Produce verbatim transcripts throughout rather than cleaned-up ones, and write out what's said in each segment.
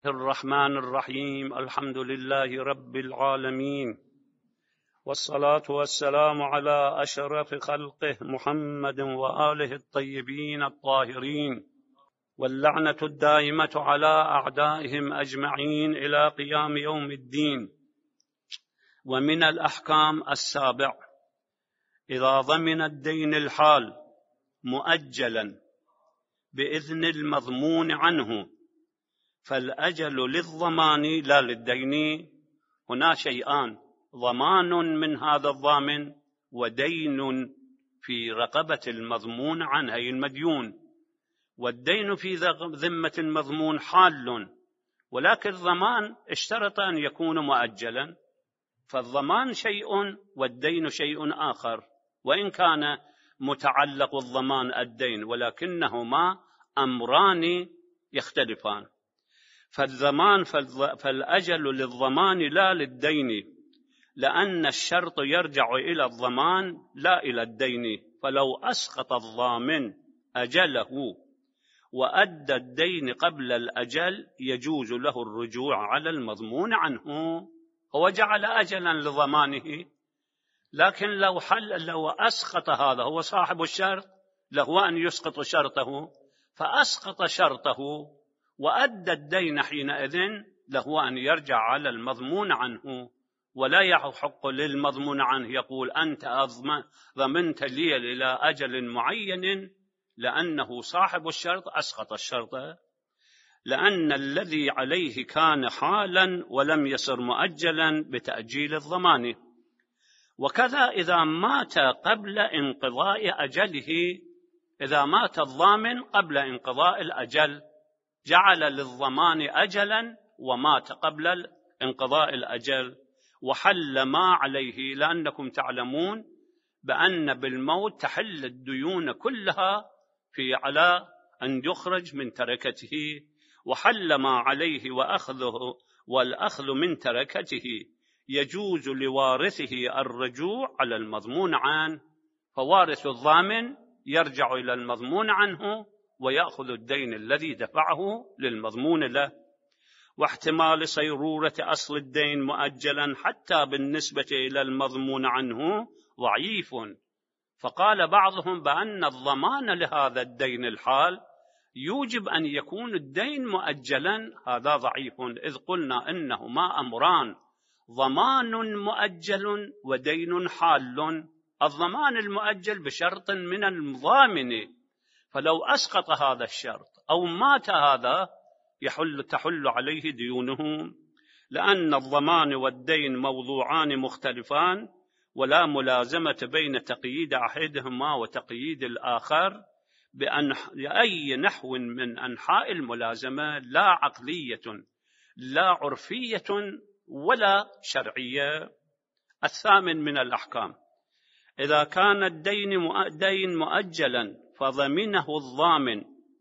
الرحمن الرحيم. الحمد لله رب العالمين، والصلاة والسلام على أشرف خلقه محمد وآله الطيبين الطاهرين، واللعنة الدائمة على أعدائهم أجمعين إلى قيام يوم الدين. ومن الأحكام السابع: إذا ضمن الدين الحال مؤجلا بإذن المضمون عنه فالأجل للضمان لا للدين. هنا شيئان: ضمان من هذا الضامن، ودين في رقبة المضمون عنه أي المديون. والدين في ذمة المضمون حال، ولكن الضمان اشترط أن يكون مؤجلا، فالضمان شيء والدين شيء آخر، وإن كان متعلق الضمان الدين، ولكنهما أمران يختلفان. فالضمان فالأجل للضمان لا للدين، لأن الشرط يرجع إلى الضمان لا إلى الدين. فلو أسقط الضامن أجله وأدى الدين قبل الأجل يجوز له الرجوع على المضمون عنه. هو جعل أجلا لضمانه، لكن لو حل لو أسقط هذا، هو صاحب الشرط له أن يسقط شرطه، فأسقط شرطه وأدى الدين، حينئذ له أن يرجع على المضمون عنه، ولا يحق للمضمون عنه يقول أنت ضمنت لي إلى أجل معين، لأنه صاحب الشرط أسقط الشرط، لأن الذي عليه كان حالا ولم يصر مؤجلا بتأجيل الضمان. وكذا إذا مات قبل انقضاء أجله، إذا مات الضامن قبل انقضاء الأجل جعل للضمان أجلا ومات قبل انقضاء الأجل وحل ما عليه، لأنكم تعلمون بأن بالموت تحل الديون كلها في على أن يخرج من تركته، وحل ما عليه وأخذه والأخذ من تركته يجوز لوارثه الرجوع على المضمون عنه، فوارث الضامن يرجع إلى المضمون عنه ويأخذ الدين الذي دفعه للمضمون له. واحتمال صيرورة أصل الدين مؤجلا حتى بالنسبة إلى المضمون عنه ضعيف، فقال بعضهم بأن الضمان لهذا الدين الحال يوجب أن يكون الدين مؤجلا. هذا ضعيف، إذ قلنا إنهما أمران: ضمان مؤجل ودين حال. الضمان المؤجل بشرط من الضامن، فلو أسقط هذا الشرط أو مات هذا يحل تحل عليه ديونه، لأن الضمان والدين موضوعان مختلفان، ولا ملازمة بين تقييد أحدهما وتقييد الآخر بأي نحو من أنحاء الملازمة، لا عقلية لا عرفية ولا شرعية. الثامن من الأحكام: إذا كان الدين مؤجلا فضمنه الضامن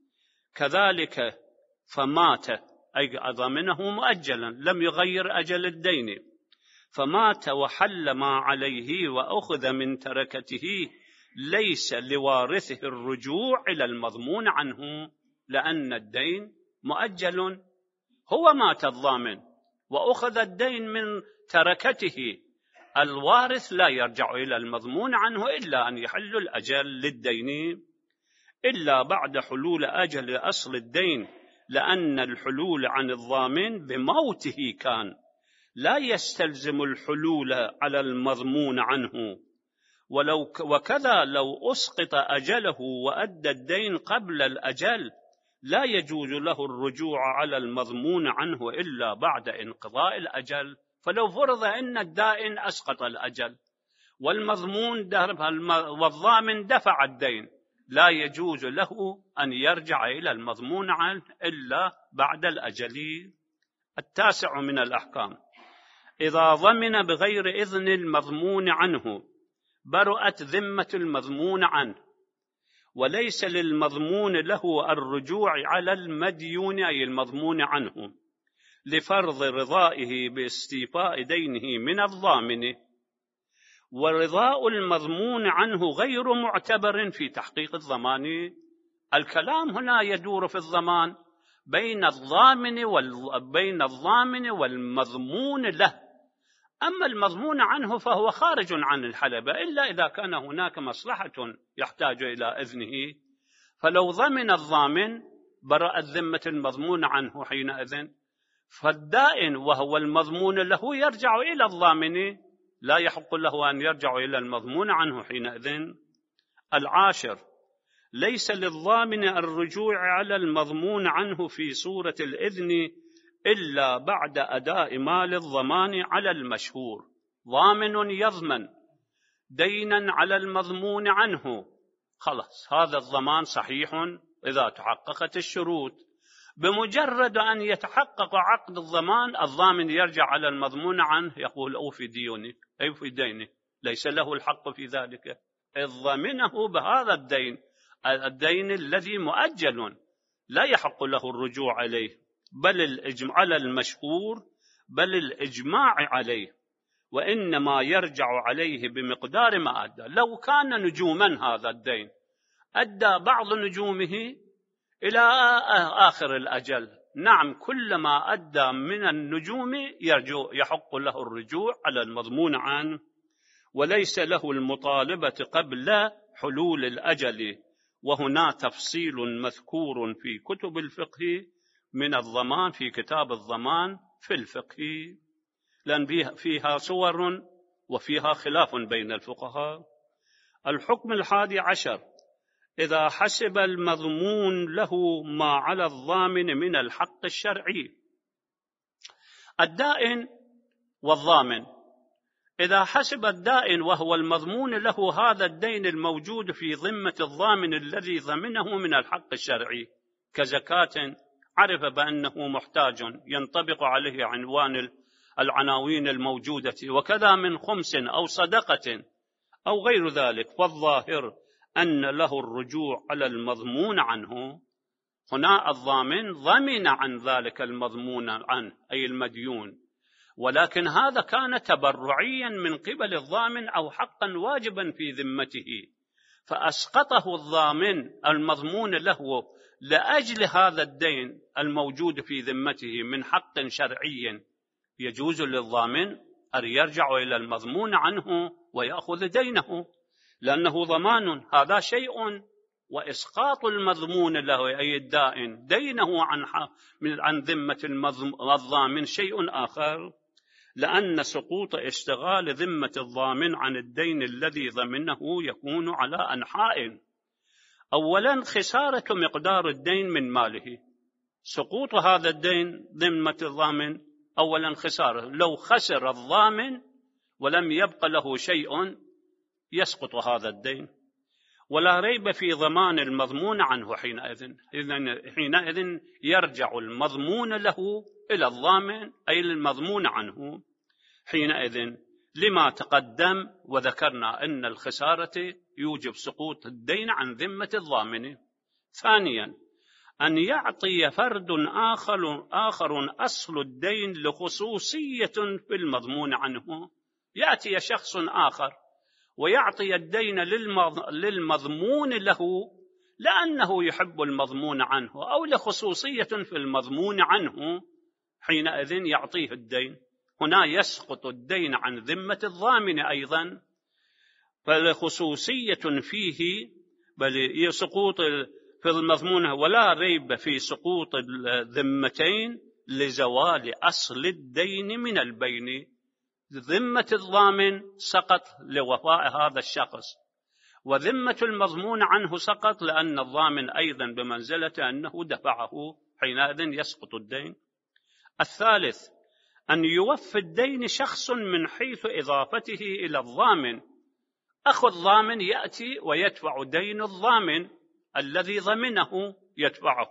كذلك فمات، أي ضمنه مؤجلا لم يغير أجل الدين، فمات وحل ما عليه وأخذ من تركته، ليس لوارثه الرجوع إلى المضمون عنه، لأن الدين مؤجل. هو مات الضامن وأخذ الدين من تركته، الوارث لا يرجع إلى المضمون عنه إلا أن يحل الأجل للدين، إلا بعد حلول أجل أصل الدين، لأن الحلول عن الضامن بموته كان، لا يستلزم الحلول على المضمون عنه. ولو وكذا لو أسقط أجله وأدى الدين قبل الأجل لا يجوز له الرجوع على المضمون عنه إلا بعد انقضاء الأجل. فلو فرض أن الدائن أسقط الأجل والمضمون والضامن دفع الدين، لا يجوز له أن يرجع إلى المضمون عنه إلا بعد الأجل. التاسع من الأحكام: إذا ضمن بغير إذن المضمون عنه برأت ذمة المضمون عنه، وليس للمضمون له الرجوع على المديون أي المضمون عنه لفرض رضائه باستيفاء دينه من الضامن، ورضاء المضمون عنه غير معتبر في تحقيق الضمان. الكلام هنا يدور في الضمان، بين الضامن وبين الضامن والمضمون له. أما المضمون عنه فهو خارج عن الحلبة إلا إذا كان هناك مصلحة يحتاج إلى إذنه، فلو ضمن الضامن برأت ذمة المضمون عنه حينئذ، فالدائن وهو المضمون له يرجع إلى الضامن، لا يحق له أن يرجع إلى المضمون عنه حينئذ. العاشر: ليس للضامن الرجوع على المضمون عنه في صورة الإذن إلا بعد أداء مال الضمان على المشهور. ضامن يضمن دينا على المضمون عنه، خلاص هذا الضمان صحيح إذا تحققت الشروط. بمجرد أن يتحقق عقد الضمان الضامن يرجع على المضمون عنه يقول أوفي ديوني أوفي ديني، ليس له الحق في ذلك، إذ ضمنه بهذا الدين، الدين الذي مؤجل لا يحق له الرجوع عليه، بل الإجماع على المشهور، بل الإجماع عليه، وإنما يرجع عليه بمقدار ما أدى. لو كان نجوما هذا الدين أدى بعض نجومه إلى آخر الأجل، نعم كلما أدى من النجوم يرجو يحق له الرجوع على المضمون عنه، وليس له المطالبة قبل حلول الأجل. وهنا تفصيل مذكور في كتب الفقه من الضمان في كتاب الضمان في الفقه، لأن فيها صور وفيها خلاف بين الفقهاء. الحكم الحادي عشر: إذا حسب المضمون له ما على الضامن من الحق الشرعي. الدائن والضامن، إذا حسب الدائن وهو المضمون له هذا الدين الموجود في ذمة الضامن الذي ضمنه من الحق الشرعي كزكاة عرف بأنه محتاج ينطبق عليه عنوان العناوين الموجودة، وكذا من خمس أو صدقة أو غير ذلك، فالظاهر أن له الرجوع على المضمون عنه. هنا الضامن ضمن عن ذلك المضمون عنه أي المديون، ولكن هذا كان تبرعيا من قبل الضامن أو حقا واجبا في ذمته، فأسقطه الضامن المضمون له لأجل هذا الدين الموجود في ذمته من حق شرعي. يجوز للضامن أن يرجع إلى المضمون عنه ويأخذ دينه لأنه ضمان، هذا شيء، وإسقاط المضمون له أي الدائن دينه عن عن ذمة الضامن شيء آخر، لأن سقوط اشتغال ذمة الضامن عن الدين الذي ضمنه يكون على أنحاء. أولا خسارة مقدار الدين من ماله، سقوط هذا الدين ذمة الضامن أولا خسارة، لو خسر الضامن ولم يبق له شيء يسقط هذا الدين، ولا ريب في ضمان المضمون عنه حينئذ. حينئذ يرجع المضمون له إلى الضامن أي المضمون عنه حينئذ، لما تقدم وذكرنا أن الخسارة يوجب سقوط الدين عن ذمة الضامن. ثانيا أن يعطي فرد آخر, آخر أصل الدين لخصوصية في المضمون عنه، يأتي شخص آخر ويعطي الدين للمضمون له لأنه يحب المضمون عنه أو لخصوصية في المضمون عنه، حينئذ يعطيه الدين. هنا يسقط الدين عن ذمة الضامن أيضا، فلخصوصية فيه بل يسقط في المضمون، ولا ريب في سقوط الذمتين لزوال أصل الدين من البين. ذمة الضامن سقط لوفاء هذا الشخص، وذمة المضمون عنه سقط لأن الضامن أيضا بمنزلة أنه دفعه، حينئذ يسقط الدين. الثالث أن يوفي الدين شخص من حيث إضافته إلى الضامن، أخو الضامن يأتي ويدفع دين الضامن الذي ضمنه يدفعه،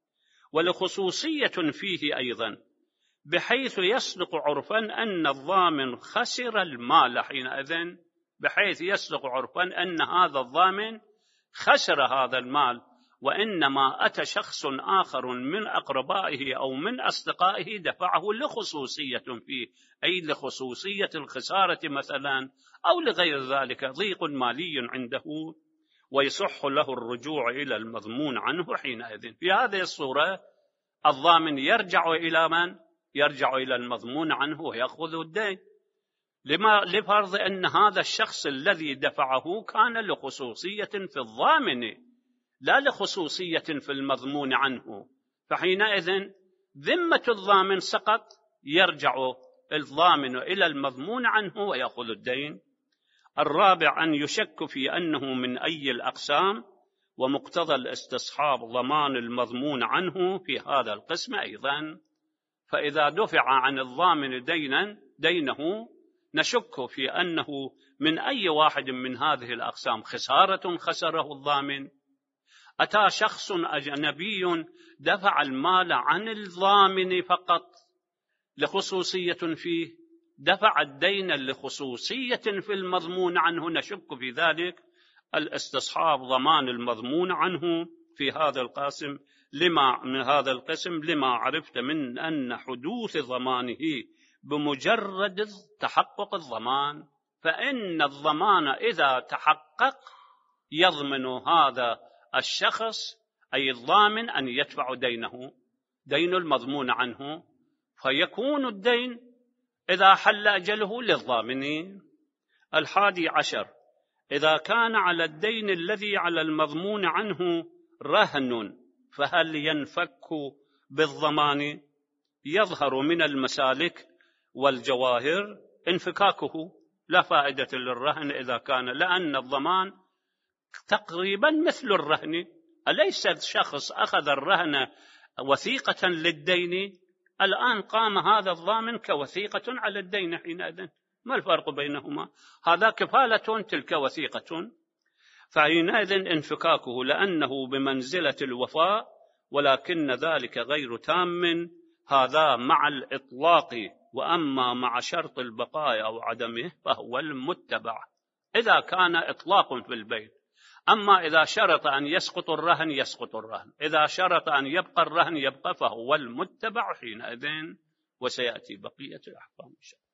ولخصوصية فيه أيضا بحيث يصدق عرفا أن الضامن خسر المال حينئذ، بحيث يصدق عرفا أن هذا الضامن خسر هذا المال، وإنما أتى شخص آخر من أقربائه أو من أصدقائه دفعه لخصوصية فيه، أي لخصوصية الخسارة مثلا أو لغير ذلك، ضيق مالي عنده، ويصح له الرجوع إلى المضمون عنه حينئذ. في هذه الصورة الضامن يرجع إلى من؟ يرجع إلى المضمون عنه ويأخذ الدين، لما لفرض أن هذا الشخص الذي دفعه كان لخصوصية في الضامن لا لخصوصية في المضمون عنه، فحينئذ ذمة الضامن سقط، يرجع الضامن إلى المضمون عنه ويأخذ الدين. الرابع أن يشك في أنه من أي الأقسام، ومقتضى الاستصحاب ضمان المضمون عنه في هذا القسم أيضا. فإذا دفع عن الضامن دينا دينه نشك في أنه من أي واحد من هذه الأقسام، خسارة خسره الضامن، أتى شخص أجنبي دفع المال عن الضامن فقط لخصوصية فيه، دفع الدين لخصوصية في المضمون عنه، نشك في ذلك الاستصحاب ضمان المضمون عنه في هذا القسم لما من هذا القسم لما عرفت من أن حدوث ضمانه بمجرد تحقق الضمان، فإن الضمان إذا تحقق يضمن هذا الشخص أي الضامن أن يدفع دينه، دين المضمون عنه، فيكون الدين إذا حل أجله للضامنين. الحادي عشر إذا كان على الدين الذي على المضمون عنه رهن فهل ينفك بالضمان؟ يظهر من المسالك والجواهر انفكاكه، لا فائدة للرهن إذا كان، لأن الضمان تقريبا مثل الرهن، أليس الشخص أخذ الرهن وثيقة للدين، الآن قام هذا الضامن كوثيقة على الدين، حينئذ ما الفرق بينهما؟ هذا كفالة تلك وثيقة، فحينئذ انفكاكه لأنه بمنزلة الوفاء، ولكن ذلك غير تام، هذا مع الإطلاق، وأما مع شرط البقاء أو عدمه فهو المتبع إذا كان إطلاق في البيت. أما إذا شرط أن يسقط الرهن يسقط الرهن، إذا شرط أن يبقى الرهن يبقى، فهو المتبع حينئذ. وسيأتي بقية الأحكام إن شاء الله.